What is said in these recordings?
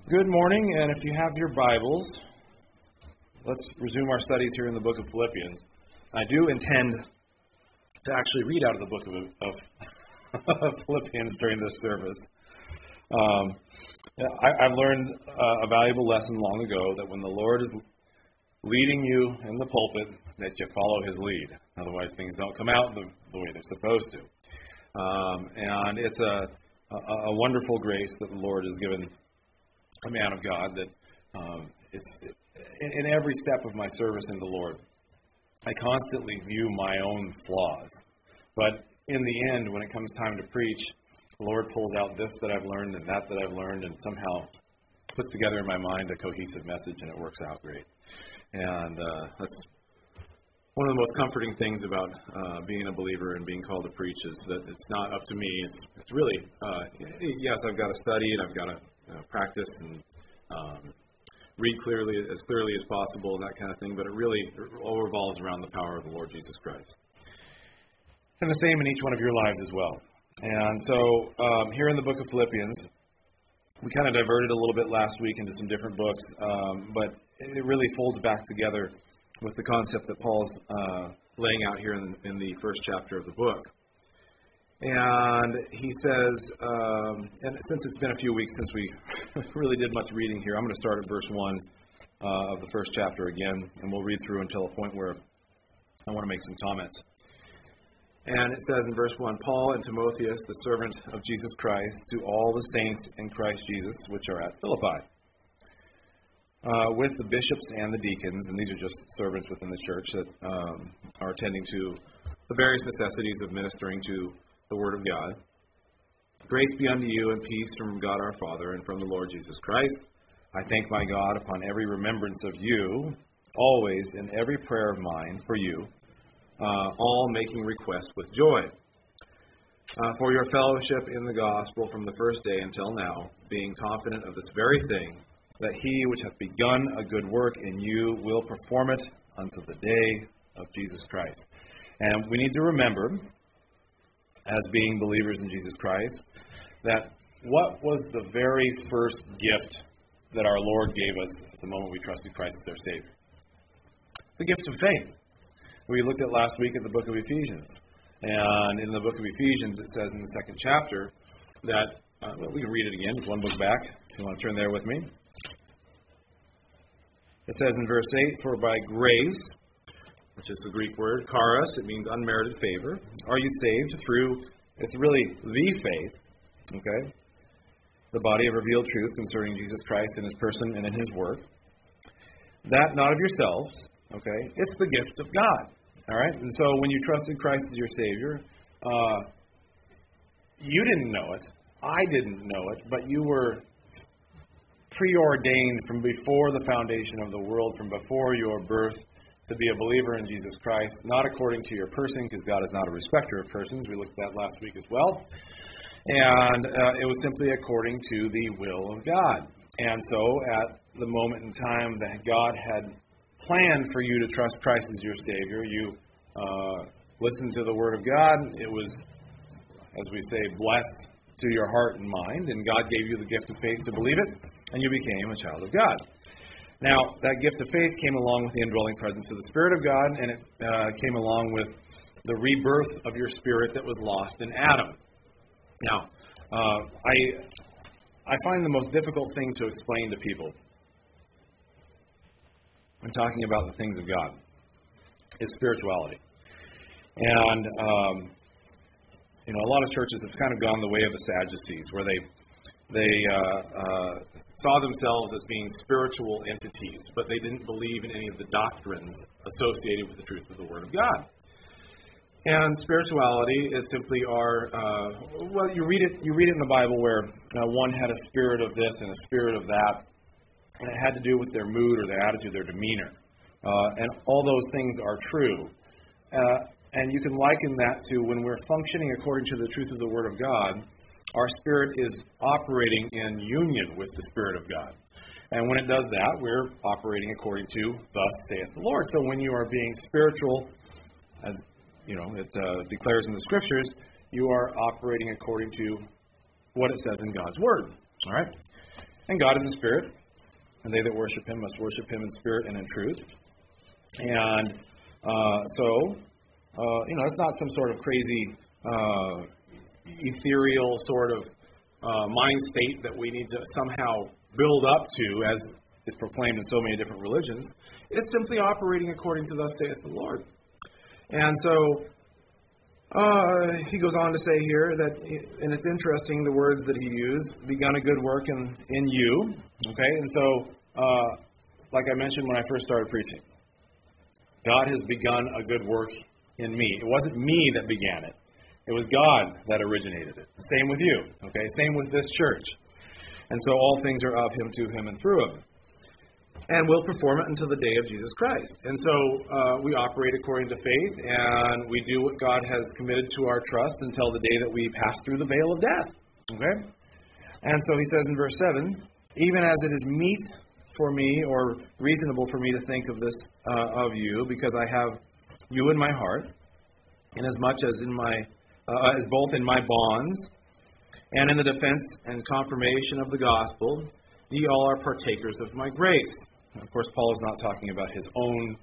Good morning, and if you have your Bibles, let's resume our studies here in the book of Philippians. I do intend to actually read out of the book of Philippians during this service. I've learned a valuable lesson long ago that when the Lord is leading you in the pulpit, that you follow His lead. Otherwise, things don't come out the way they're supposed to. And it's a wonderful grace that the Lord has given a man of God that it's in every step of my service in the Lord, I constantly view my own flaws. But in the end, when it comes time to preach, the Lord pulls out this that I've learned and that I've learned and somehow puts together in my mind a cohesive message, and it works out great. And that's one of the most comforting things about being a believer and being called to preach is that it's not up to me. It's really, yes, I've got to study and I've got to practice and read clearly as possible and that kind of thing, but it really all revolves around the power of the Lord Jesus Christ. And the same in each one of your lives as well. And so here in the book of Philippians, we kind of diverted a little bit last week into some different books, but it really folds back together with the concept that Paul's laying out here in the first chapter of the book. And he says, and since it's been a few weeks since we really did much reading here, I'm going to start at verse 1 of the first chapter again, and we'll read through until a point where I want to make some comments. And it says in verse 1, Paul and Timotheus, the servant of Jesus Christ, to all the saints in Christ Jesus, which are at Philippi, with the bishops and the deacons, and these are just servants within the church that are attending to the various necessities of ministering to the Word of God. Grace be unto you and peace from God our Father and from the Lord Jesus Christ. I thank my God upon every remembrance of you, always in every prayer of mine for you, all making request with joy, for your fellowship in the gospel from the first day until now, being confident of this very thing, that he which hath begun a good work in you will perform it unto the day of Jesus Christ. And we need to remember, as being believers in Jesus Christ, that what was the very first gift that our Lord gave us at the moment we trusted Christ as our Savior? The gift of faith. We looked at last week at the book of Ephesians. And in the book of Ephesians, it says in the second chapter that, we can read it again, just one book back, if you want to turn there with me. It says in verse 8, for by grace, which is the Greek word, charis, it means unmerited favor, are you saved through, it's really the faith, okay? The body of revealed truth concerning Jesus Christ in His person and in His work. That not of yourselves, okay? It's the gift of God, all right? And so when you trusted Christ as your Savior, you didn't know it, I didn't know it, but you were preordained from before the foundation of the world, from before your birth, to be a believer in Jesus Christ, not according to your person, because God is not a respecter of persons. We looked at that last week as well. And it was simply according to the will of God. And so at the moment in time that God had planned for you to trust Christ as your Savior, you listened to the Word of God. It was, as we say, blessed to your heart and mind, and God gave you the gift of faith to believe it, and you became a child of God. Now, that gift of faith came along with the indwelling presence of the Spirit of God, and it came along with the rebirth of your spirit that was lost in Adam. Now, I find the most difficult thing to explain to people when talking about the things of God is spirituality. And, a lot of churches have kind of gone the way of the Sadducees, where they saw themselves as being spiritual entities, but they didn't believe in any of the doctrines associated with the truth of the Word of God. And spirituality is simply you read it in the Bible where one had a spirit of this and a spirit of that, and it had to do with their mood or their attitude, their demeanor. And all those things are true. And you can liken that to when we're functioning according to the truth of the Word of God, our spirit is operating in union with the Spirit of God. And when it does that, we're operating according to, thus saith the Lord. So when you are being spiritual, as it declares in the Scriptures, you are operating according to what it says in God's Word. All right? And God is a spirit, and they that worship him must worship him in spirit and in truth. And it's not some sort of crazy, ethereal sort of mind state that we need to somehow build up to, as is proclaimed in so many different religions. It's simply operating according to thus saith the Lord. And so he goes on to say here that, and it's interesting the words that he used, begun a good work in you. Okay, and so like I mentioned when I first started preaching, God has begun a good work in me. It wasn't me that began it. It was God that originated it. Same with you. Okay, same with this church. And so all things are of him, to him, and through him. And we'll perform it until the day of Jesus Christ. And so we operate according to faith, and we do what God has committed to our trust until the day that we pass through the veil of death. Okay? And so he says in verse 7, even as it is meet for me, or reasonable for me to think of this of you, because I have you in my heart, inasmuch as as both in my bonds and in the defense and confirmation of the gospel, ye all are partakers of my grace. And of course, Paul is not talking about his own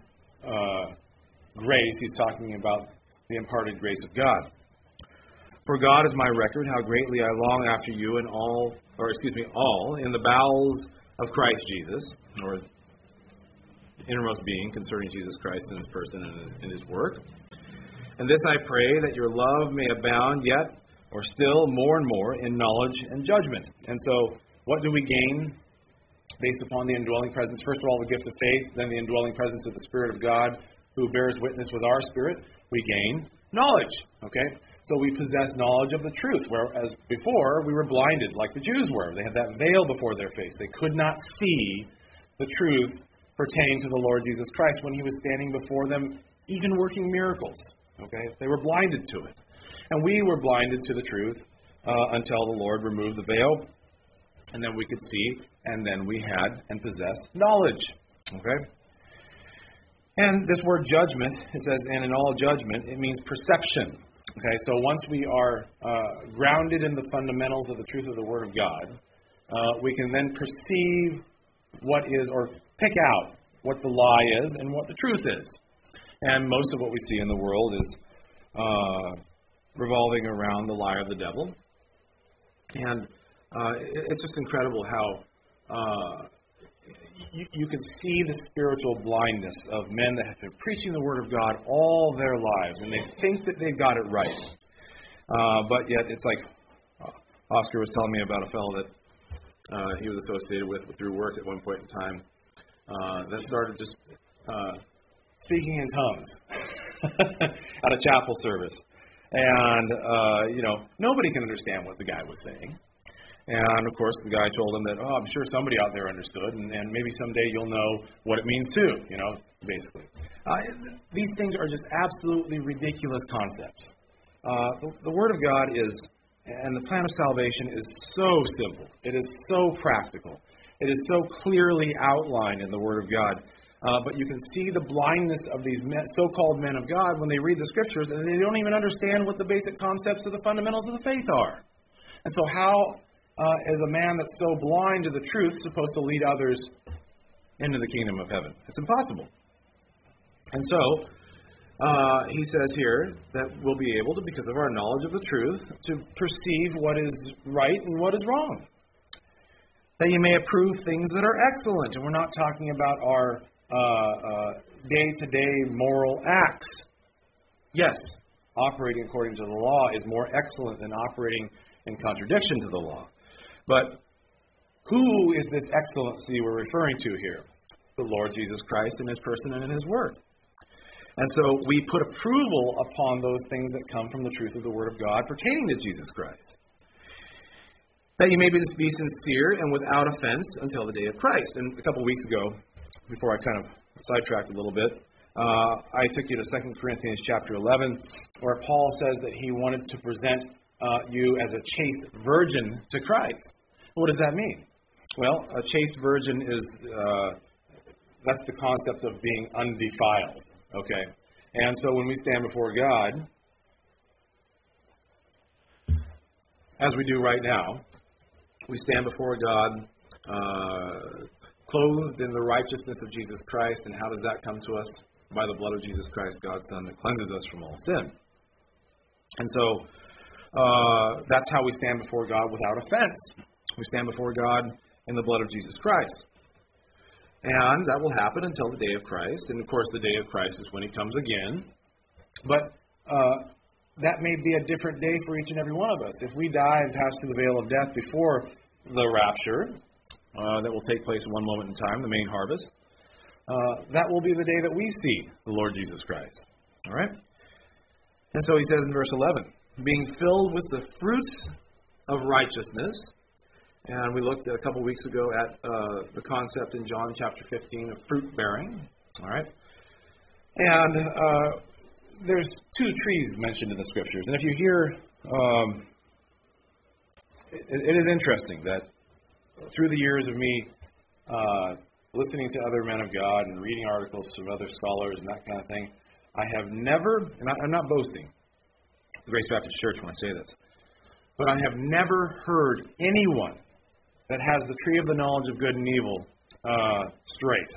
grace. He's talking about the imparted grace of God. For God is my record, how greatly I long after you in all in the bowels of Christ Jesus, or innermost being concerning Jesus Christ and his person and in his work. And this I pray, that your love may abound yet, or still more and more, in knowledge and judgment. And so, what do we gain based upon the indwelling presence? First of all, the gift of faith, then the indwelling presence of the Spirit of God, who bears witness with our spirit. We gain knowledge. Okay? So we possess knowledge of the truth, whereas before we were blinded, like the Jews were. They had that veil before their face. They could not see the truth pertaining to the Lord Jesus Christ when he was standing before them, even working miracles. Okay? They were blinded to it. And we were blinded to the truth until the Lord removed the veil, and then we could see, and then we had and possessed knowledge. Okay? And this word judgment, it says, and in all judgment, it means perception. Okay, so once we are grounded in the fundamentals of the truth of the Word of God, we can then perceive what is, or pick out what the lie is and what the truth is. And most of what we see in the world is revolving around the lie of the devil. And it's just incredible how you can see the spiritual blindness of men that have been preaching the Word of God all their lives, and they think that they've got it right. But yet it's like Oscar was telling me about a fellow that he was associated with through work at one point in time that started just speaking in tongues at a chapel service. And, nobody can understand what the guy was saying. And, of course, the guy told him that, I'm sure somebody out there understood, and maybe someday you'll know what it means too, basically. These things are just absolutely ridiculous concepts. The Word of God and the plan of salvation is so simple. It is so practical. It is so clearly outlined in the Word of God. But you can see the blindness of these so-called men of God when they read the Scriptures, and they don't even understand what the basic concepts of the fundamentals of the faith are. And so how is a man that's so blind to the truth supposed to lead others into the kingdom of heaven? It's impossible. And so he says here that we'll be able to, because of our knowledge of the truth, to perceive what is right and what is wrong. That you may approve things that are excellent. And we're not talking about our day-to-day moral acts. Yes, operating according to the law is more excellent than operating in contradiction to the law. But who is this excellency we're referring to here? The Lord Jesus Christ in his person and in his word. And so we put approval upon those things that come from the truth of the Word of God pertaining to Jesus Christ. That you may be sincere and without offense until the day of Christ. And a couple of weeks ago, before I kind of sidetracked a little bit, I took you to 2 Corinthians chapter 11, where Paul says that he wanted to present you as a chaste virgin to Christ. What does that mean? Well, a chaste virgin is, that's the concept of being undefiled, okay? And so when we stand before God, as we do right now, we stand before God clothed in the righteousness of Jesus Christ. And how does that come to us? By the blood of Jesus Christ, God's Son, that cleanses us from all sin. And so that's how we stand before God without offense. We stand before God in the blood of Jesus Christ. And that will happen until the day of Christ. And, of course, the day of Christ is when He comes again. But that may be a different day for each and every one of us. If we die and pass through the veil of death before the rapture, that will take place in one moment in time, the main harvest, that will be the day that we see the Lord Jesus Christ. All right? And so He says in verse 11, being filled with the fruits of righteousness. And we looked a couple weeks ago at the concept in John chapter 15 of fruit bearing. All right? And there's two trees mentioned in the Scriptures. And if you hear, it is interesting that through the years of me listening to other men of God and reading articles from other scholars and that kind of thing, I have never, and I'm not boasting, the Grace Baptist Church when I say this, but I have never heard anyone that has the tree of the knowledge of good and evil straight.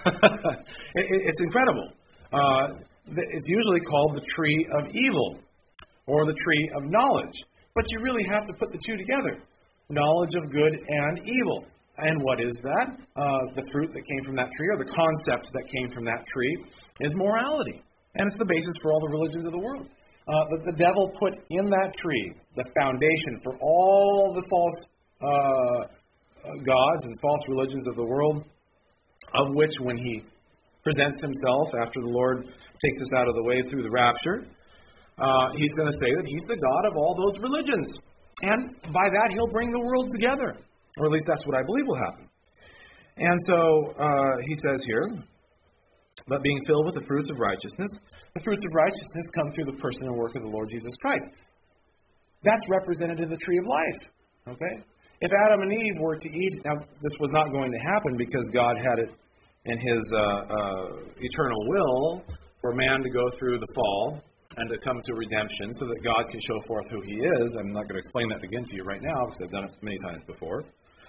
It's incredible. It's usually called the tree of evil or the tree of knowledge. But you really have to put the two together. Knowledge of good and evil. And what is that? The fruit that came from that tree, or the concept that came from that tree, is morality. And it's the basis for all the religions of the world. The devil put in that tree the foundation for all the false gods and false religions of the world, of which when he presents himself after the Lord takes us out of the way through the rapture, he's going to say that he's the God of all those religions. And by that, he'll bring the world together. Or at least that's what I believe will happen. And so he says here, but being filled with the fruits of righteousness, the fruits of righteousness come through the person and work of the Lord Jesus Christ. That's represented in the tree of life. Okay? If Adam and Eve were to eat, now this was not going to happen because God had it in His eternal will for man to go through the fall and to come to redemption so that God can show forth who He is. I'm not going to explain that again to you right now because I've done it many times before.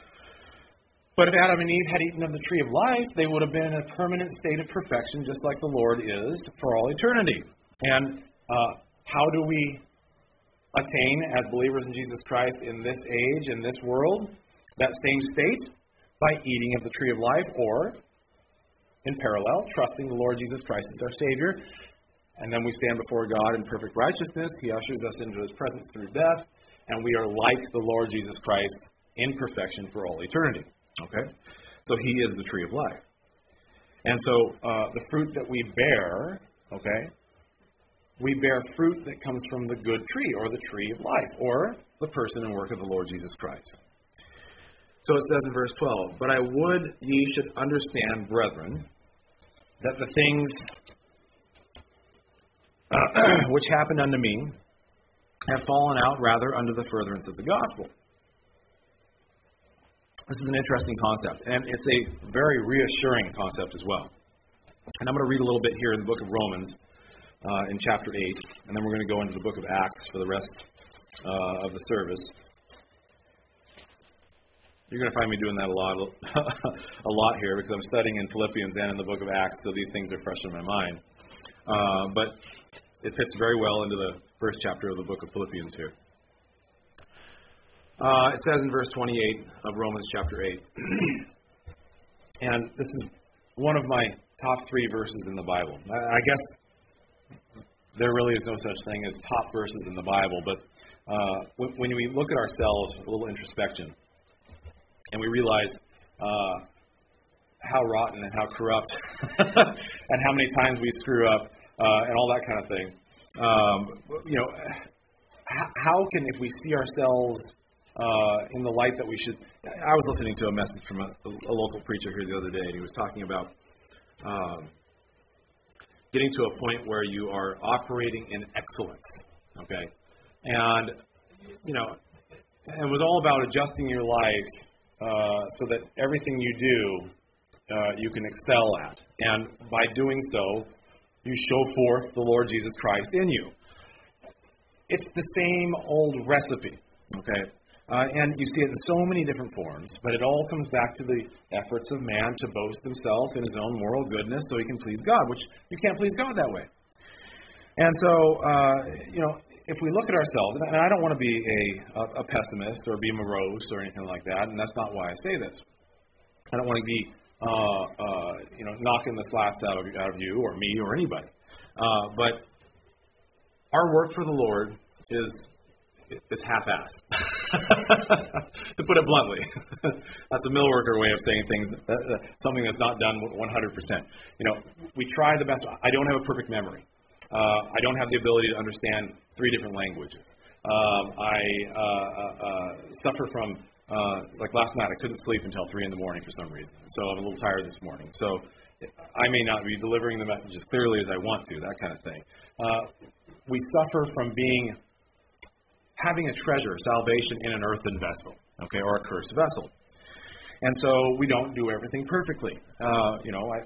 But if Adam and Eve had eaten of the tree of life, they would have been in a permanent state of perfection just like the Lord is for all eternity. And how do we attain, as believers in Jesus Christ in this age, in this world, that same state? By eating of the tree of life, or, in parallel, trusting the Lord Jesus Christ as our Savior. And then we stand before God in perfect righteousness. He ushers us into His presence through death, and we are like the Lord Jesus Christ in perfection for all eternity. Okay? So He is the tree of life. And so the fruit that we bear, okay, we bear fruit that comes from the good tree, or the tree of life, or the person and work of the Lord Jesus Christ. So it says in verse 12, but I would ye should understand, brethren, that the things which happened unto me have fallen out rather under the furtherance of the gospel. This is an interesting concept, and it's a very reassuring concept as well. And I'm going to read a little bit here in the book of Romans in chapter 8, and then we're going to go into the book of Acts for the rest of the service. You're going to find me doing that a lot here because I'm studying in Philippians and in the book of Acts, so these things are fresh in my mind. But it fits very well into the first chapter of the book of Philippians here. It says in verse 28 of Romans chapter 8, and this is one of my top 3 verses in the Bible. I guess there really is no such thing as top verses in the Bible, but when we look at ourselves, a little introspection, and we realize how rotten and how corrupt and how many times we screw up and all that kind of thing. How can, if we see ourselves in the light that we should... I was listening to a message from a local preacher here the other day, and he was talking about getting to a point where you are operating in excellence, okay? And, it was all about adjusting your life so that everything you do, you can excel at. And by doing so, you show forth the Lord Jesus Christ in you. It's the same old recipe, okay? And you see it in so many different forms, but it all comes back to the efforts of man to boast himself in his own moral goodness so he can please God, which you can't please God that way. And so, if we look at ourselves, and I don't want to be a pessimist or be morose or anything like that, and that's not why I say this. I don't want to be, knocking the slats out of you or me or anybody. But our work for the Lord is half-assed, to put it bluntly. That's a mill worker way of saying things, something that's not done 100%. We try the best. I don't have a perfect memory. I don't have the ability to understand 3 different languages. I suffer from, like last night, I couldn't sleep until 3 in the morning for some reason. So I'm a little tired this morning. So I may not be delivering the message as clearly as I want to, that kind of thing. We suffer from having a treasure, salvation, in an earthen vessel, or a cursed vessel. And so we don't do everything perfectly. I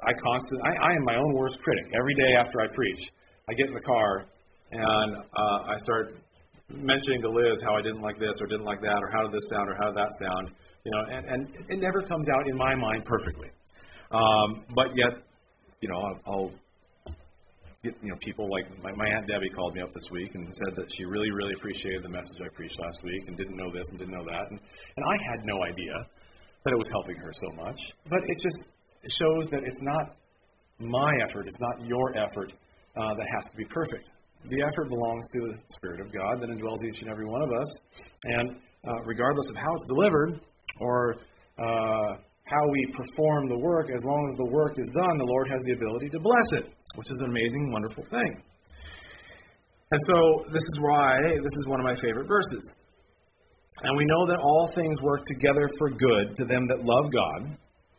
am my own worst critic. Every day after I preach, I get in the car and I start mentioning to Liz how I didn't like this or didn't like that, or how did this sound or how did that sound, and it never comes out in my mind perfectly. But yet, I'll get, people like my Aunt Debbie called me up this week and said that she really, really appreciated the message I preached last week and didn't know this and didn't know that. And I had no idea that it was helping her so much. But it shows that it's not my effort, it's not your effort that has to be perfect. The effort belongs to the Spirit of God that indwells each and every one of us. And regardless of how it's delivered or how we perform the work, as long as the work is done, the Lord has the ability to bless it, which is an amazing, wonderful thing. And so this is why this is one of my favorite verses. And we know that all things work together for good to them that love God,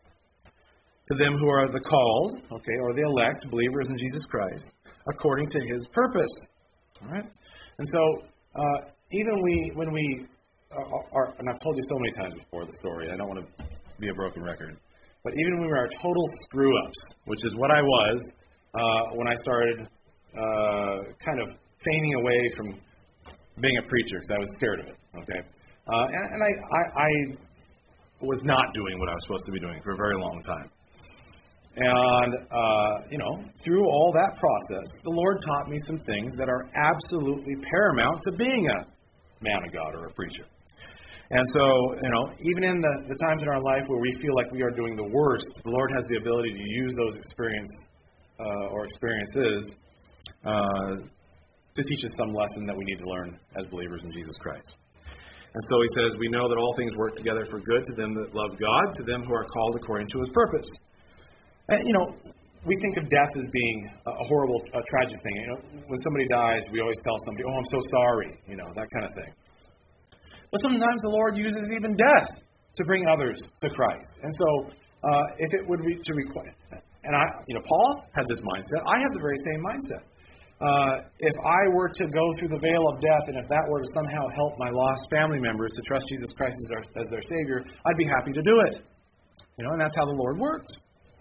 to them who are the called, or the elect, believers in Jesus Christ, according to His purpose. All right? And so even when we are, and I've told you so many times before the story, I don't want to be a broken record, but even when we were total screw-ups, which is what I was when I started kind of feigning away from being a preacher because I was scared of it, and I was not doing what I was supposed to be doing for a very long time. And, through all that process, the Lord taught me some things that are absolutely paramount to being a man of God or a preacher. And so, even in the times in our life where we feel like we are doing the worst, the Lord has the ability to use those experiences to teach us some lesson that we need to learn as believers in Jesus Christ. And so He says, we know that all things work together for good to them that love God, to them who are called according to His purpose. And, we think of death as being a horrible, tragic thing. When somebody dies, we always tell somebody, "Oh, I'm so sorry," that kind of thing. But sometimes the Lord uses even death to bring others to Christ. And so, if it would be to require, and Paul had this mindset. I have the very same mindset. If I were to go through the veil of death, and if that were to somehow help my lost family members to trust Jesus Christ as their Savior, I'd be happy to do it. And that's how the Lord works.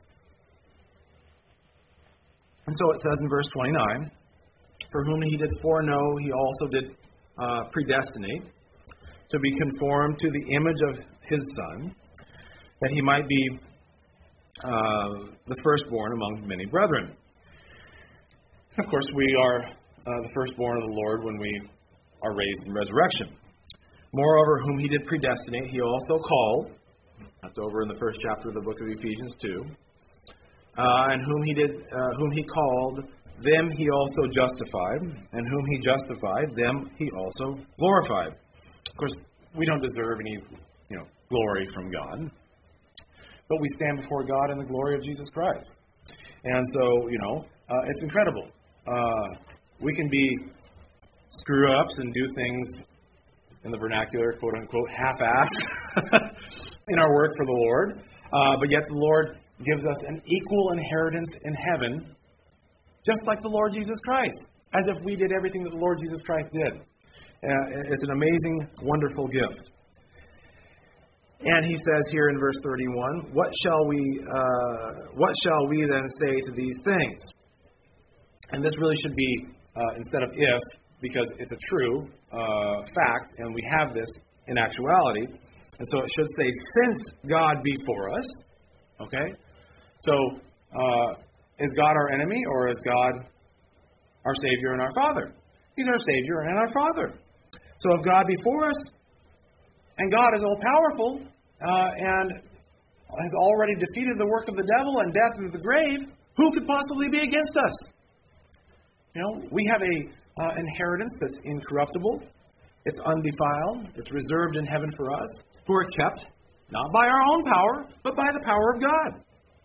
And so it says in verse 29, for whom He did foreknow, He also did predestinate to be conformed to the image of His Son, that He might be the firstborn among many brethren. Of course, we are the firstborn of the Lord when we are raised in resurrection. Moreover, whom He did predestinate, He also called. That's over in the first chapter of the book of Ephesians 2. And whom He called, them He also justified. And whom He justified, them He also glorified. Of course, we don't deserve any, glory from God. But we stand before God in the glory of Jesus Christ. And so, it's incredible. We can be screw-ups and do things, in the vernacular, quote-unquote, half-assed in our work for the Lord. But yet the Lord gives us an equal inheritance in heaven, just like the Lord Jesus Christ, as if we did everything that the Lord Jesus Christ did. It's an amazing, wonderful gift. And he says here in verse 31, what shall we then say to these things? And this really should be instead of if, because it's a true fact, and we have this in actuality. And so it should say, since God be for us. Okay? So, is God our enemy, or is God our Savior and our Father? He's our Savior and our Father. So if God be for us, and God is all-powerful, and has already defeated the work of the devil and death and the grave, who could possibly be against us? You know, we have a inheritance that's incorruptible. It's undefiled. It's reserved in heaven for us, who are kept, not by our own power, but by the power of God.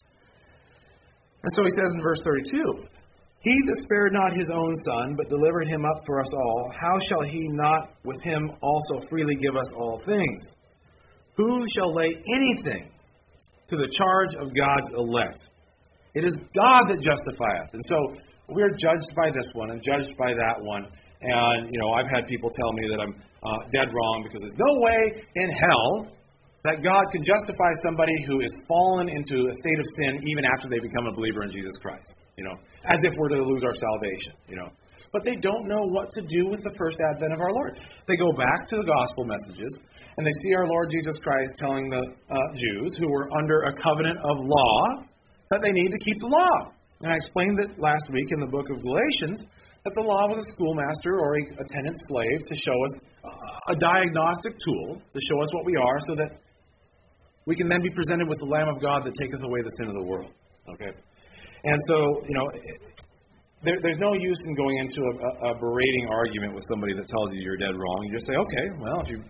And so he says in verse 32, He that spared not his own Son, but delivered him up for us all, how shall he not with him also freely give us all things? Who shall lay anything to the charge of God's elect? It is God that justifieth. And so we are judged by this one and judged by that one. And, you know, I've had people tell me that I'm dead wrong because there's no way in hell that God can justify somebody who is fallen into a state of sin even after they become a believer in Jesus Christ. You know, as if we're to lose our salvation, you know. But they don't know what to do with the first advent of our Lord. They go back to the gospel messages, and they see our Lord Jesus Christ telling the Jews who were under a covenant of law that they need to keep the law. And I explained that last week in the book of Galatians, that the law was a schoolmaster or a attendant slave to show us a diagnostic tool to show us what we are, so that we can then be presented with the Lamb of God that taketh away the sin of the world. Okay? And so, you know, there's no use in going into a berating argument with somebody that tells you you're dead wrong. You just say, okay, well, if you're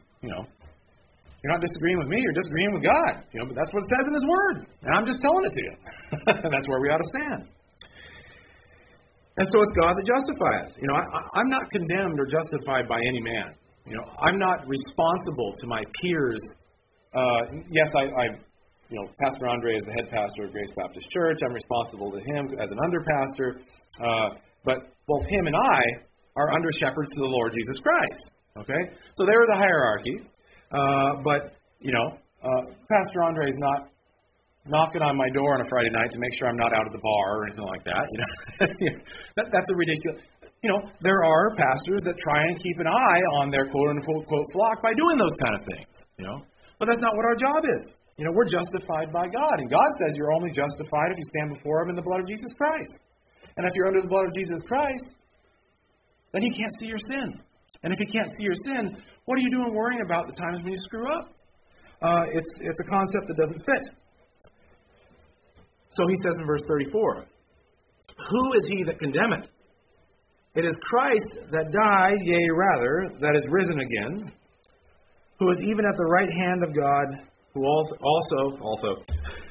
not disagreeing with me, you're disagreeing with God. You know, but that's what it says in His Word, and I'm just telling it to you. And that's where we ought to stand. And so it's God that justifieth. You know, I'm not condemned or justified by any man. You know, I'm not responsible to my peers. Yes, you know, Pastor Andre is the head pastor of Grace Baptist Church. I'm responsible to him as an under-pastor. But both him and I are under-shepherds to the Lord Jesus Christ. Okay? So there is a hierarchy. But, you know, Pastor Andre is not knocking on my door on a Friday night to make sure I'm not out at the bar or anything like that. You know, that's a ridiculous. You know, there are pastors that try and keep an eye on their quote-unquote flock by doing those kind of things. You know, but that's not what our job is. You know, we're justified by God, and God says you're only justified if you stand before Him in the blood of Jesus Christ. And if you're under the blood of Jesus Christ, then He can't see your sin. And if He can't see your sin, what are you doing worrying about the times when you screw up? It's a concept that doesn't fit. So he says in verse 34, Who is he that condemneth? It is Christ that died, yea, rather, that is risen again, who is even at the right hand of God, who also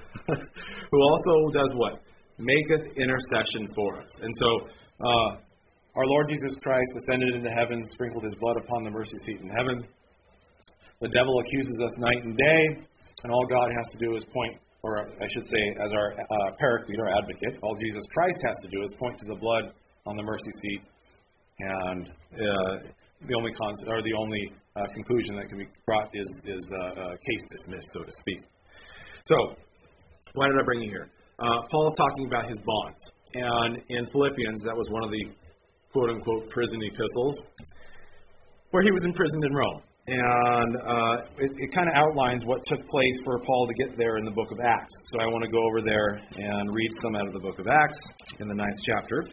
does what? Maketh intercession for us. And so, our Lord Jesus Christ ascended into heaven, sprinkled His blood upon the mercy seat in heaven. The devil accuses us night and day, and all God has to do is point, or I should say, as our paraclete, our advocate, all Jesus Christ has to do is point to the blood on the mercy seat, and the only conclusion that can be brought is case dismissed, so to speak. So, why did I bring you here? Paul is talking about his bonds, and in Philippians, that was one of the quote-unquote prison epistles, where he was imprisoned in Rome. And it kind of outlines what took place for Paul to get there in the book of Acts. So I want to go over there and read some out of the book of Acts in the 9th chapter.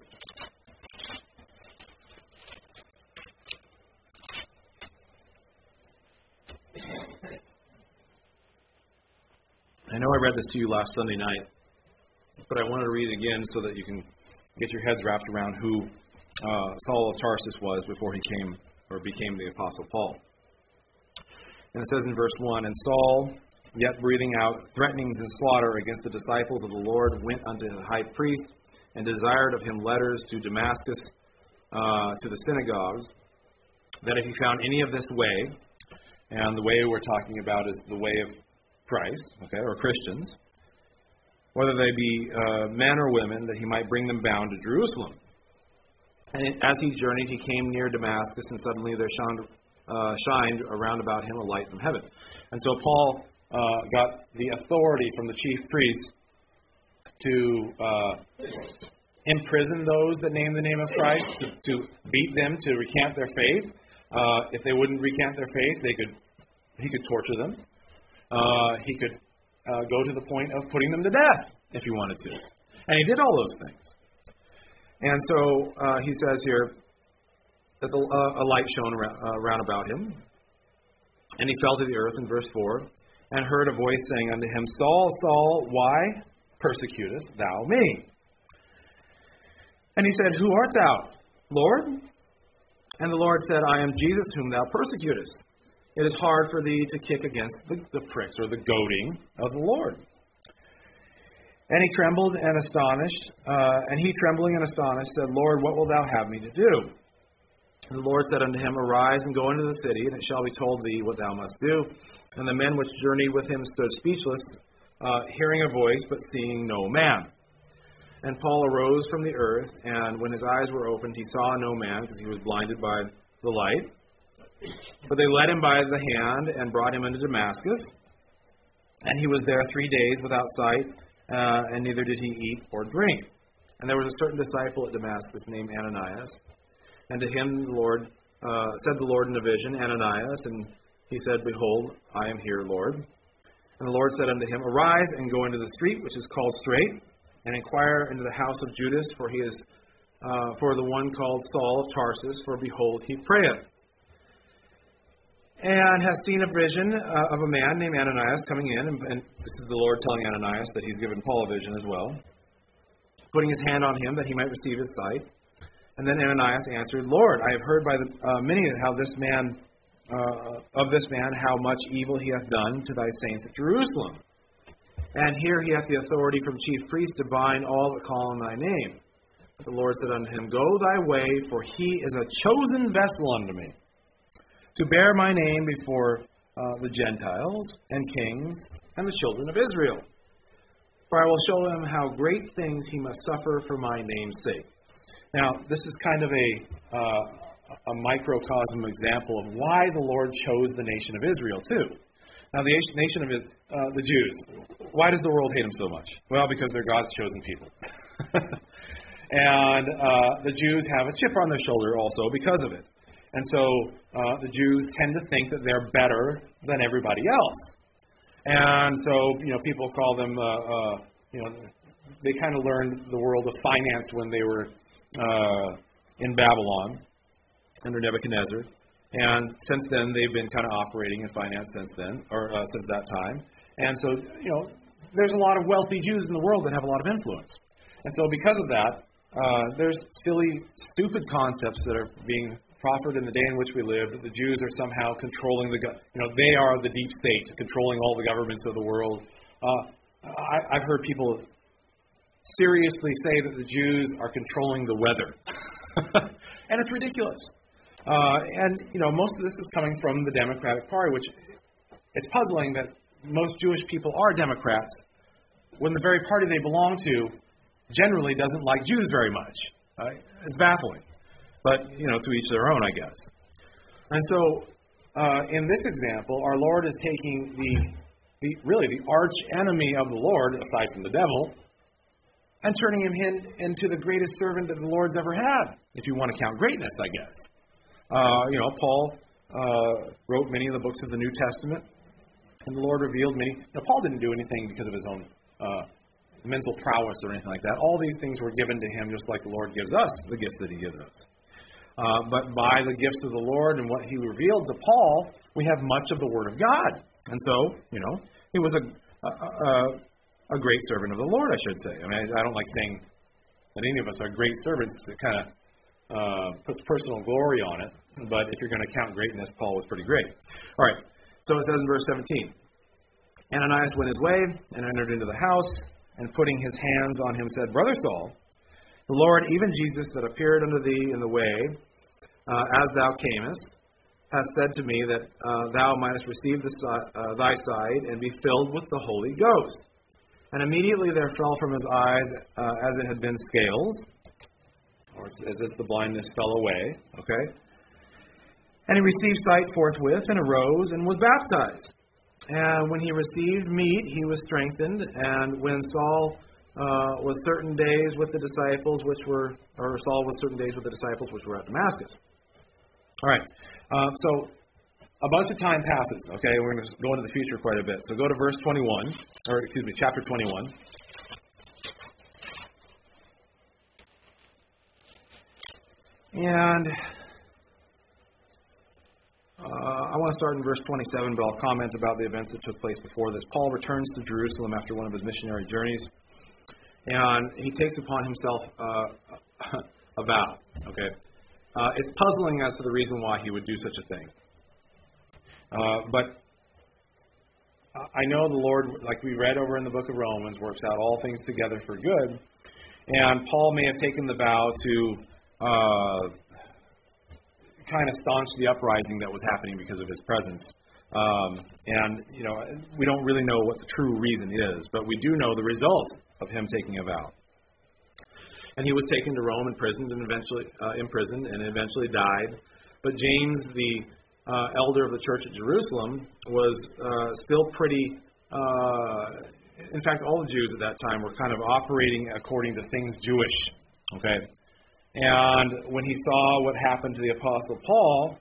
I know I read this to you last Sunday night, but I wanted to read it again so that you can get your heads wrapped around who Saul of Tarsus was before he became the Apostle Paul. And it says in verse 1, And Saul, yet breathing out threatenings and slaughter against the disciples of the Lord, went unto the high priest, and desired of him letters to Damascus, to the synagogues, that if he found any of this way, and the way we're talking about is the way of Christ, okay, or Christians, whether they be men or women, that he might bring them bound to Jerusalem. And as he journeyed, he came near Damascus, and suddenly there shined around about him a light from heaven. And so Paul got the authority from the chief priests to imprison those that name the name of Christ, to beat them, to recant their faith. If they wouldn't recant their faith, they could He could torture them. He could go to the point of putting them to death if he wanted to. And he did all those things. And so he says here that a light shone round about him. And he fell to the earth in verse 4, and heard a voice saying unto him, Saul, Saul, why persecutest thou me? And he said, Who art thou, Lord? And the Lord said, I am Jesus whom thou persecutest. It is hard for thee to kick against the pricks, or the goading of the Lord. And he trembled and astonished, trembling and astonished, said, Lord, what wilt thou have me to do? And the Lord said unto him, Arise and go into the city, and it shall be told thee what thou must do. And the men which journeyed with him stood speechless, hearing a voice, but seeing no man. And Paul arose from the earth, and when his eyes were opened, he saw no man, because he was blinded by the light. But they led him by the hand, and brought him into Damascus. And he was there 3 days without sight, and neither did he eat or drink. And there was a certain disciple at Damascus named Ananias. And to him the Lord said the Lord in a vision, Ananias, and he said, Behold, I am here, Lord. And the Lord said unto him, Arise and go into the street which is called Straight, and inquire into the house of Judas, for he is for the one called Saul of Tarsus, for behold, he prayeth. And has seen a vision of a man named Ananias coming in, and this is the Lord telling Ananias that he's given Paul a vision as well, putting his hand on him that he might receive his sight. And then Ananias answered, Lord, I have heard by many how this man, how much evil he hath done to thy saints at Jerusalem. And here he hath the authority from chief priests to bind all that call on thy name. But the Lord said unto him, Go thy way, for he is a chosen vessel unto me, to bear my name before the Gentiles and kings and the children of Israel. For I will show him how great things he must suffer for my name's sake. Now, this is kind of a microcosm example of why the Lord chose the nation of Israel, too. Now, the nation of the Jews, why does the world hate them so much? Well, because they're God's chosen people. And the Jews have a chip on their shoulder also because of it. And so the Jews tend to think that they're better than everybody else. And so, people call them, they kind of learned the world of finance when they were in Babylon under Nebuchadnezzar. And since then, they've been kind of operating in finance since then, or since that time. And so, there's a lot of wealthy Jews in the world that have a lot of influence. And so because of that, there's silly, stupid concepts that are being proffered in the day in which we live, that the Jews are somehow controlling they are the deep state, controlling all the governments of the world. I've heard people seriously say that the Jews are controlling the weather. And it's ridiculous. And most of this is coming from the Democratic Party, which it's puzzling that most Jewish people are Democrats when the very party they belong to generally doesn't like Jews very much. It's baffling. But, to each their own, I guess. And so, in this example, our Lord is taking the arch enemy of the Lord, aside from the devil, and turning him into the greatest servant that the Lord's ever had, if you want to count greatness, I guess. Paul wrote many of the books of the New Testament, and the Lord revealed many. Paul didn't do anything because of his own mental prowess or anything like that. All these things were given to him just like the Lord gives us the gifts that he gives us. But by the gifts of the Lord and what he revealed to Paul, we have much of the Word of God. And so, he was a great servant of the Lord, I should say. I mean, I don't like saying that any of us are great servants. It kind of puts personal glory on it. But if you're going to count greatness, Paul was pretty great. All right, so it says in verse 17, Ananias went his way and entered into the house, and putting his hands on him said, Brother Saul, the Lord, even Jesus, that appeared unto thee in the way, as thou camest, hath said to me that thou mightest receive thy sight and be filled with the Holy Ghost. And immediately there fell from his eyes as it had been scales, or as if the blindness fell away. Okay? And he received sight forthwith, and arose, and was baptized. And when he received meat, he was strengthened. And when Saul was certain days with the disciples which were at Damascus. All right. So a bunch of time passes, okay? We're going to go into the future quite a bit. So go to chapter 21. And I want to start in verse 27, but I'll comment about the events that took place before this. Paul returns to Jerusalem after one of his missionary journeys, and he takes upon himself a vow, okay? It's puzzling as to the reason why he would do such a thing. But I know the Lord, like we read over in the book of Romans, works out all things together for good. And Paul may have taken the vow to kind of staunch the uprising that was happening because of his presence. And, we don't really know what the true reason is, but we do know the result of him taking a vow. And he was taken to Rome and imprisoned and eventually died. But James, the elder of the church at Jerusalem, was still pretty, in fact, all the Jews at that time were kind of operating according to things Jewish, okay? And when he saw what happened to the Apostle Paul,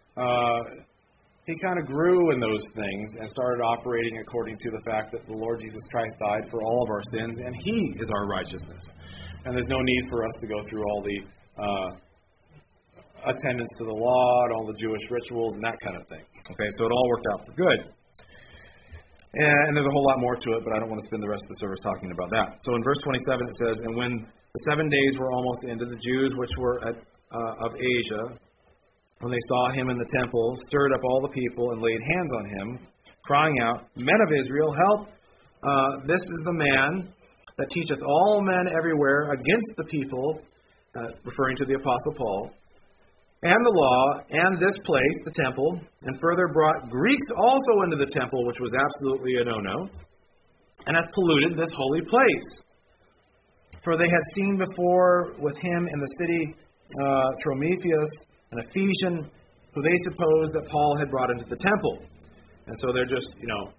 he kind of grew in those things and started operating according to the fact that the Lord Jesus Christ died for all of our sins, and He is our righteousness. And there's no need for us to go through all the attendance to the law and all the Jewish rituals and that kind of thing. Okay, so it all worked out for good. And there's a whole lot more to it, but I don't want to spend the rest of the service talking about that. So in verse 27 it says, "And when the 7 days were almost ended, the Jews which were of Asia, when they saw him in the temple, stirred up all the people and laid hands on him, crying out, 'Men of Israel, help! This is the man that teacheth all men everywhere against the people,'" referring to the Apostle Paul, "and the law, and this place, the temple, and further brought Greeks also into the temple," which was absolutely a no-no, "and hath polluted this holy place. For they had seen before with him in the city Trophimus, an Ephesian, who they supposed that Paul had brought into the temple." And so they're just,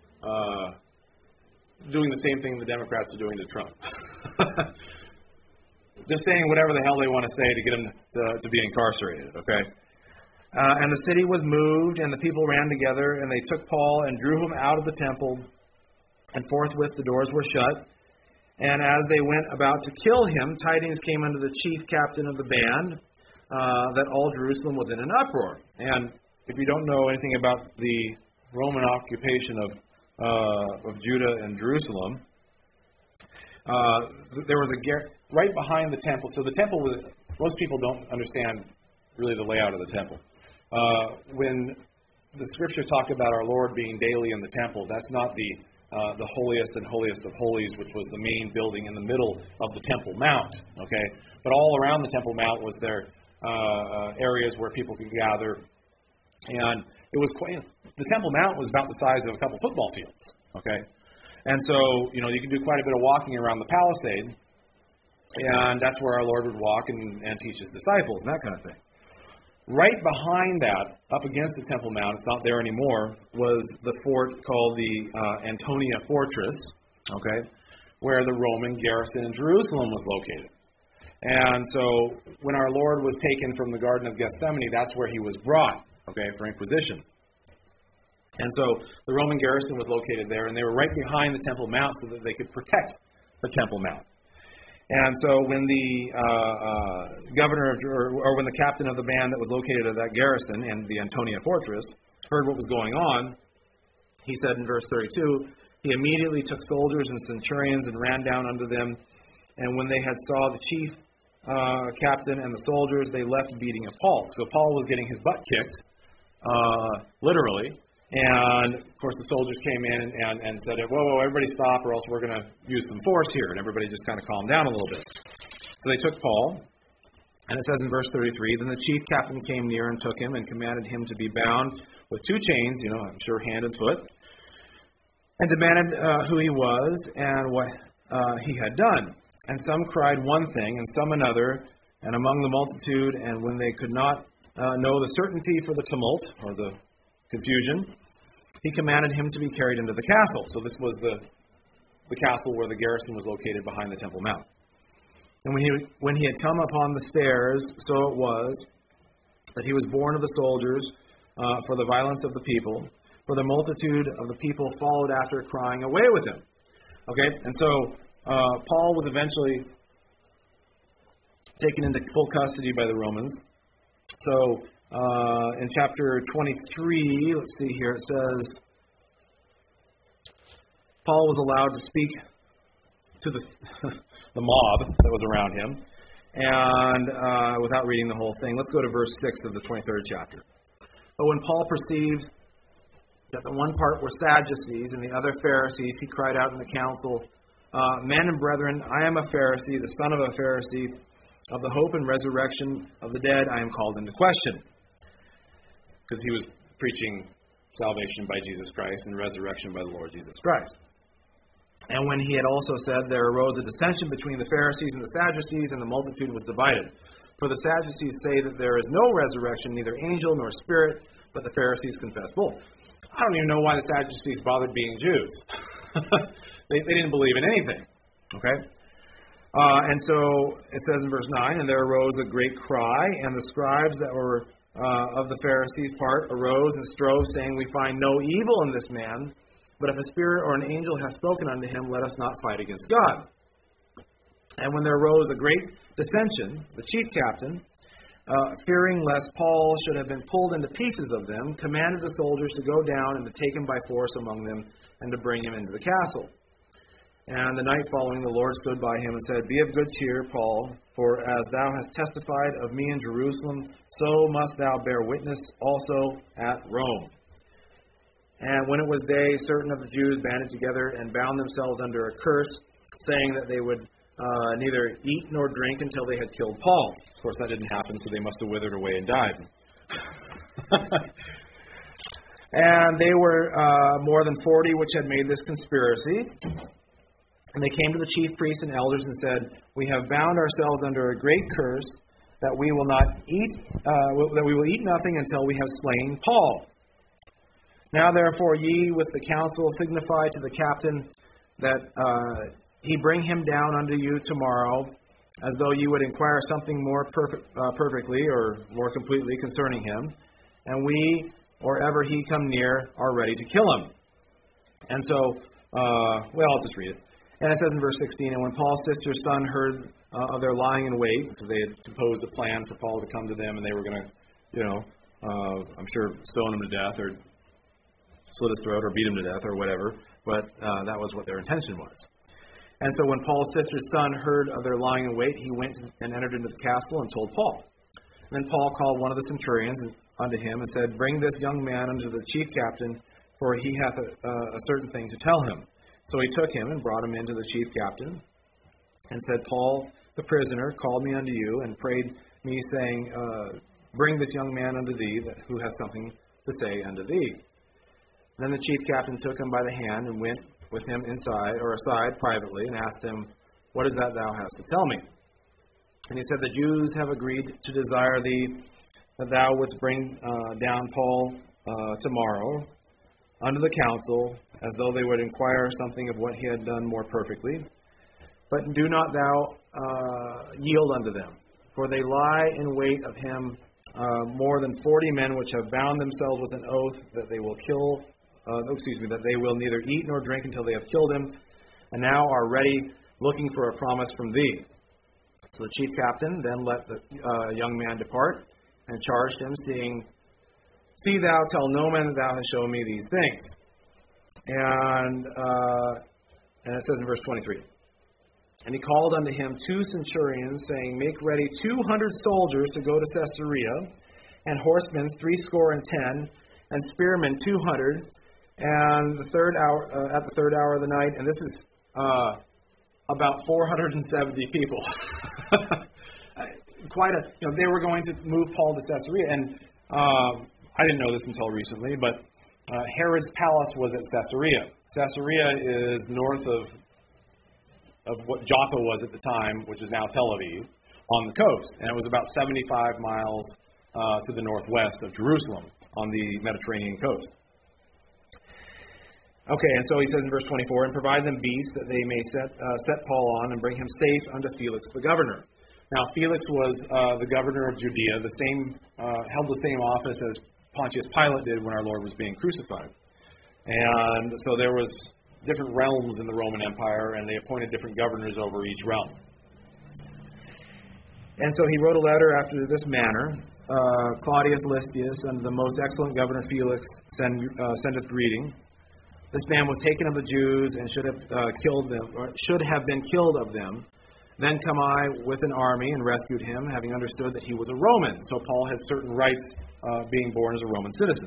doing the same thing the Democrats are doing to Trump. Just saying whatever the hell they want to say to get him to be incarcerated, okay? "And the city was moved, and the people ran together, and they took Paul and drew him out of the temple, and forthwith the doors were shut. And as they went about to kill him, tidings came unto the chief captain of the band that all Jerusalem was in an uproar." And if you don't know anything about the Roman occupation of Judah and Jerusalem, there was a right behind the temple. So the temple was, most people don't understand really the layout of the temple. When the scriptures talk about our Lord being daily in the temple, that's not the holiest and holiest of holies, which was the main building in the middle of the Temple Mount. Okay, but all around the Temple Mount was there areas where people could gather, and it was quite. The Temple Mount was about the size of a couple football fields. Okay, and so you could do quite a bit of walking around the palisade, and that's where our Lord would walk and teach His disciples and that kind of thing. Right behind that, up against the Temple Mount, it's not there anymore, was the fort called the Antonia Fortress, okay, where the Roman garrison in Jerusalem was located. And so when our Lord was taken from the Garden of Gethsemane, that's where He was brought, okay, for Inquisition. And so the Roman garrison was located there, and they were right behind the Temple Mount so that they could protect the Temple Mount. And so when the governor or when the captain of the band that was located at that garrison in the Antonia Fortress heard what was going on, he said in verse 32, "He immediately took soldiers and centurions and ran down unto them. And when they had saw the chief captain and the soldiers, they left beating of Paul." So Paul was getting his butt kicked, literally. And, of course, the soldiers came in and said, whoa, everybody stop or else we're going to use some force here. And everybody just kind of calmed down a little bit. So they took Paul. And it says in verse 33, "Then the chief captain came near and took him and commanded him to be bound with 2 chains, I'm sure hand and foot, and demanded who he was and what he had done. And some cried one thing and some another, and among the multitude, and when they could not know the certainty for the tumult or the confusion, he commanded him to be carried into the castle." So this was the castle where the garrison was located behind the Temple Mount. "And when he had come upon the stairs, so it was that he was borne of the soldiers for the violence of the people, for the multitude of the people followed after, crying, away with him. Okay, and so Paul was eventually taken into full custody by the Romans. So in chapter 23, let's see here, it says, Paul was allowed to speak to the mob that was around him, and without reading the whole thing, let's go to verse 6 of the 23rd chapter. But when Paul perceived that the one part were Sadducees and the other Pharisees, he cried out in the council, Men and brethren, I am a Pharisee, the son of a Pharisee. Of the hope and resurrection of the dead, I am called into question. Because he was preaching salvation by Jesus Christ and resurrection by the Lord Jesus Christ. And when he had also said, there arose a dissension between the Pharisees and the Sadducees, and the multitude was divided. For the Sadducees say that there is no resurrection, neither angel nor spirit, but the Pharisees confess both. I don't even know why the Sadducees bothered being Jews. they didn't believe in anything. Okay? And so it says in verse 9, and there arose a great cry, and the scribes that were of the Pharisees' part arose and strove, saying, We find no evil in this man, but if a spirit or an angel hath spoken unto him, let us not fight against God. And when there arose a great dissension, the chief captain, fearing lest Paul should have been pulled into pieces of them, commanded the soldiers to go down and to take him by force among them, and to bring him into the castle. And the night following, the Lord stood by him and said, Be of good cheer, Paul, for as thou hast testified of me in Jerusalem, so must thou bear witness also at Rome. And when it was day, certain of the Jews banded together and bound themselves under a curse, saying that they would neither eat nor drink until they had killed Paul. Of course, that didn't happen, so they must have withered away and died. And they were more than 40 which had made this conspiracy. And they came to the chief priests and elders and said, We have bound ourselves under a great curse, that we will not eat, that we will eat nothing until we have slain Paul. Now therefore ye with the council signify to the captain that he bring him down unto you tomorrow, as though you would inquire something more perfectly or more completely concerning him, and we, or ever he come near, are ready to kill him. And so, I'll just read it. And it says in verse 16, And when Paul's sister's son heard of their lying in wait, because they had composed a plan for Paul to come to them, and they were going to, I'm sure, stone him to death, or slit his throat, or beat him to death, or whatever. But that was what their intention was. And so when Paul's sister's son heard of their lying in wait, he went and entered into the castle and told Paul. And then Paul called one of the centurions unto him and said, Bring this young man unto the chief captain, for he hath a certain thing to tell him. So he took him and brought him into the chief captain, and said, Paul, the prisoner, called me unto you, and prayed me, saying, Bring this young man unto thee, who has something to say unto thee. Then the chief captain took him by the hand, and went with him aside privately, and asked him, What is that thou hast to tell me? And he said, The Jews have agreed to desire thee, that thou wouldst bring down Paul tomorrow unto the council, as though they would inquire something of what he had done more perfectly. But do not thou yield unto them, for they lie in wait of him more than 40 men, which have bound themselves with an oath that they will that they will neither eat nor drink until they have killed him, and now are ready, looking for a promise from thee. So the chief captain then let the young man depart, and charged him, saying, See thou tell no man that thou hast shown me these things. And it says in verse 23, And he called unto him 2 centurions, saying, Make ready 200 soldiers to go to Caesarea, and horsemen 70, and spearmen 200, and at the third hour of the night, and this is about 470 people. They were going to move Paul to Caesarea, and I didn't know this until recently, but Herod's palace was at Caesarea. Caesarea is north of what Joppa was at the time, which is now Tel Aviv, on the coast. And it was about 75 miles to the northwest of Jerusalem on the Mediterranean coast. Okay, and so he says in verse 24, And provide them beasts that they may set Paul on, and bring him safe unto Felix the governor. Now, Felix was the governor of Judea, held the same office as Pontius Pilate did when our Lord was being crucified. And so there was different realms in the Roman Empire, and they appointed different governors over each realm. And so he wrote a letter after this manner. Claudius Lysias, unto the most excellent governor Felix, sendeth greeting. This man was taken of the Jews and should have been killed of them. Then come I with an army and rescued him, having understood that he was a Roman. So Paul had certain rights being born as a Roman citizen.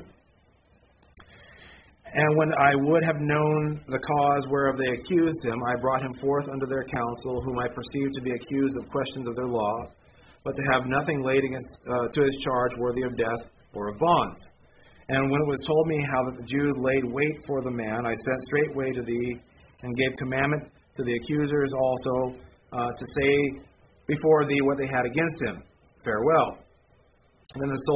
And when I would have known the cause whereof they accused him, I brought him forth unto their council, whom I perceived to be accused of questions of their law, but to have nothing laid against to his charge worthy of death or of bonds. And when it was told me how that the Jews laid wait for the man, I sent straightway to thee, and gave commandment to the accusers also to say before thee what they had against him. Farewell. Then the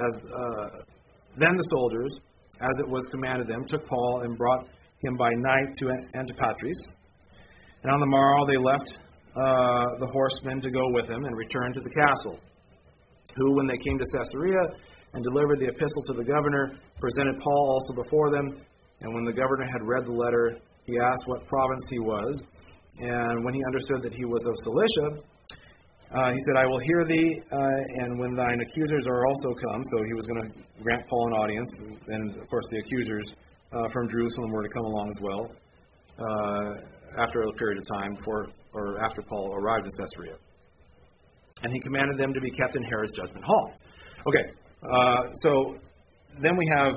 soldiers, as it was commanded them, took Paul and brought him by night to Antipatris. And on the morrow they left the horsemen to go with him and returned to the castle, who, when they came to Caesarea and delivered the epistle to the governor, presented Paul also before them. And when the governor had read the letter, he asked what province he was. And when he understood that he was of Cilicia, he said, I will hear thee, and when thine accusers are also come. So he was going to grant Paul an audience. And, of course, the accusers from Jerusalem were to come along as well after a period of time after Paul arrived in Caesarea. And he commanded them to be kept in Herod's judgment hall. Okay, so then we have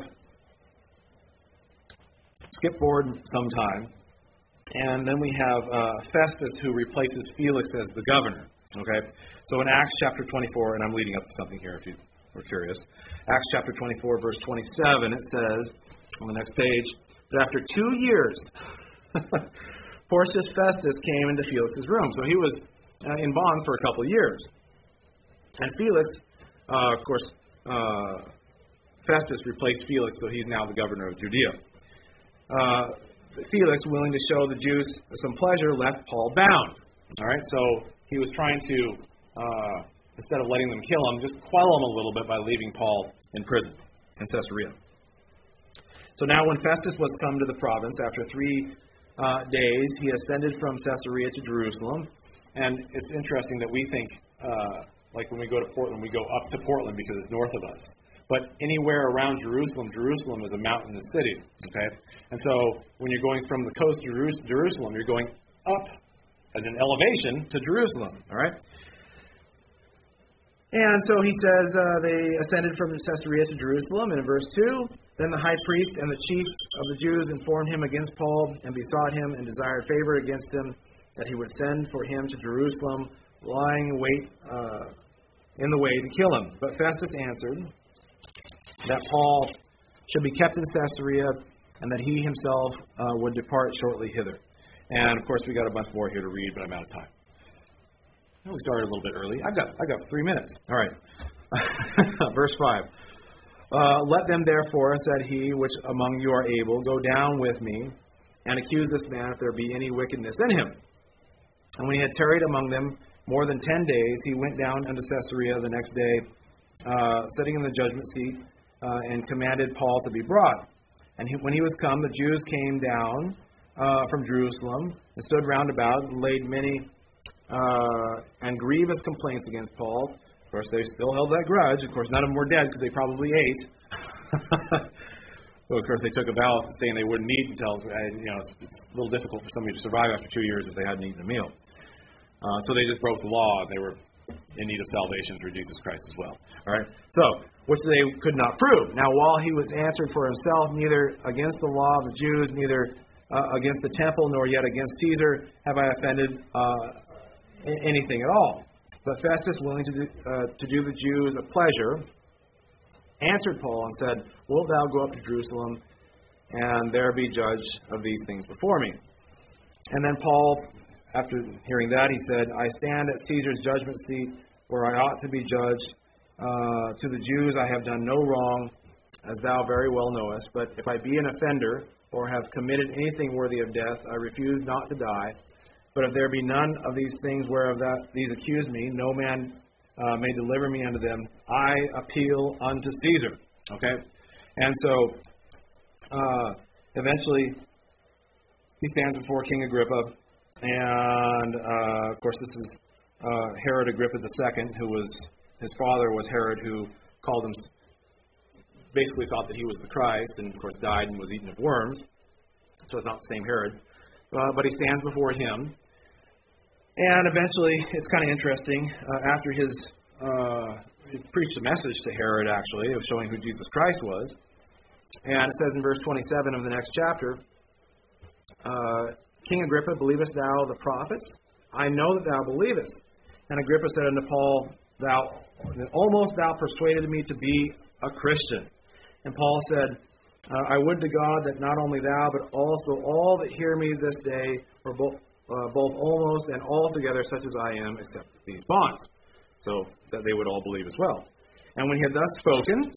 skip forward some time, and then we have Festus, who replaces Felix as the governor. Okay, so in Acts chapter 24, and I'm leading up to something here if you were curious. Acts chapter 24, verse 27, it says on the next page that after 2 years, Porcius Festus came into Felix's room. So he was in bonds for a couple of years. And Felix, of course, Festus replaced Felix, so he's now the governor of Judea. Felix, willing to show the Jews some pleasure, left Paul bound. All right, so he was trying to, instead of letting them kill him, just quell him a little bit by leaving Paul in prison in Caesarea. So now when Festus was come to the province, after 3 days, he ascended from Caesarea to Jerusalem. And it's interesting that we think, like when we go to Portland, we go up to Portland because it's north of us. But anywhere around Jerusalem, Jerusalem is a mountainous city. Okay? And so when you're going from the coast to Jerusalem, you're going up as an elevation to Jerusalem. All right? And so he says they ascended from Caesarea to Jerusalem. And in verse 2, then the high priest and the chief of the Jews informed him against Paul and besought him and desired favor against him that he would send for him to Jerusalem, lying in wait in the way to kill him. But Festus answered that Paul should be kept in Caesarea and that he himself would depart shortly hither. And, of course, we got a bunch more here to read, but I'm out of time. We started a little bit early. I got 3 minutes. All right. Verse 5. Let them therefore, said he, which among you are able, go down with me and accuse this man if there be any wickedness in him. And when he had tarried among them more than 10 days, he went down unto Caesarea the next day, sitting in the judgment seat, and commanded Paul to be brought. And when he was come, the Jews came down from Jerusalem and stood round about and laid many and grievous complaints against Paul. Of course, they still held that grudge. Of course, none of them were dead because they probably ate. Well, of course, they took a vow saying they wouldn't eat until, it's a little difficult for somebody to survive after 2 years if they hadn't eaten a meal. So they just broke the law. They were in need of salvation through Jesus Christ as well. All right. So, which they could not prove. Now, while he was answered for himself, neither against the law of the Jews, neither against the temple, nor yet against Caesar, have I offended anything at all. But Festus, willing to do the Jews a pleasure, answered Paul and said, Wilt thou go up to Jerusalem, and there be judge of these things before me? And then Paul, after hearing that, he said, I stand at Caesar's judgment seat, where I ought to be judged. To the Jews I have done no wrong, as thou very well knowest. But if I be an offender, or have committed anything worthy of death, I refuse not to die. But if there be none of these things whereof these accuse me, no man may deliver me unto them. I appeal unto Caesar. Okay? And so, eventually, he stands before King Agrippa, and, of course, this is Herod Agrippa II, his father was Herod, who called him, basically thought that he was the Christ, and, of course, died and was eaten of worms. So it's not the same Herod. But he stands before him. And eventually, it's kind of interesting, after he preached a message to Herod, actually, of showing who Jesus Christ was. And it says in verse 27 of the next chapter, King Agrippa, believest thou the prophets? I know that thou believest. And Agrippa said unto Paul, almost thou persuaded me to be a Christian. And Paul said, I would to God that not only thou, but also all that hear me this day were both almost and altogether such as I am, except these bonds, so that they would all believe as well. And when he had thus spoken,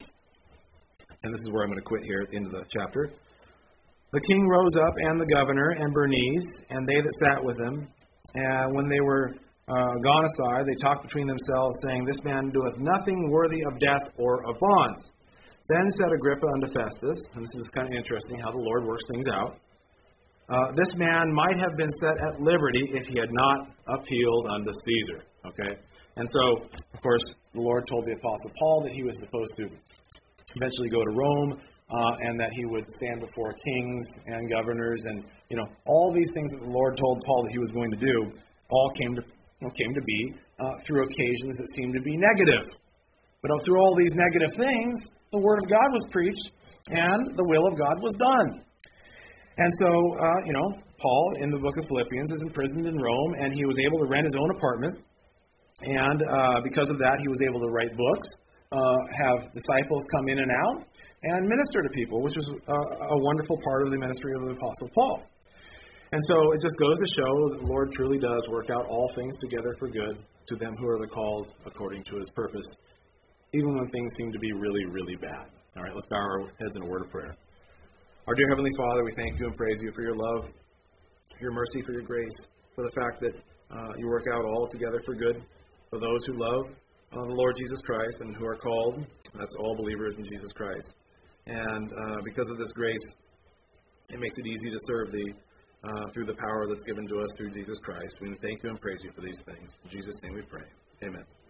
and this is where I'm going to quit here at the end of the chapter, the king rose up, and the governor, and Bernice, and they that sat with him. And when they were gone aside, they talked between themselves, saying, This man doeth nothing worthy of death or of bonds. Then said Agrippa unto Festus, and this is kind of interesting how the Lord works things out, this man might have been set at liberty if he had not appealed unto Caesar. Okay? And so, of course, the Lord told the Apostle Paul that he was supposed to eventually go to Rome, and that he would stand before kings and governors, and all these things that the Lord told Paul that he was going to do, all came to be through occasions that seemed to be negative. But through all these negative things, the Word of God was preached, and the will of God was done. And so, Paul, in the book of Philippians, is imprisoned in Rome, and he was able to rent his own apartment. And because of that, he was able to write books, have disciples come in and out, and minister to people, which was a wonderful part of the ministry of the Apostle Paul. And so it just goes to show that the Lord truly does work out all things together for good to them who are the called according to His purpose, even when things seem to be really, really bad. All right, let's bow our heads in a word of prayer. Our dear Heavenly Father, we thank you and praise you for your love, for your mercy, for your grace, for the fact that you work out all together for good for those who love the Lord Jesus Christ and who are called. That's all believers in Jesus Christ. And because of this grace, it makes it easy to serve Thee through the power that's given to us through Jesus Christ. We thank you and praise you for these things. In Jesus' name we pray. Amen.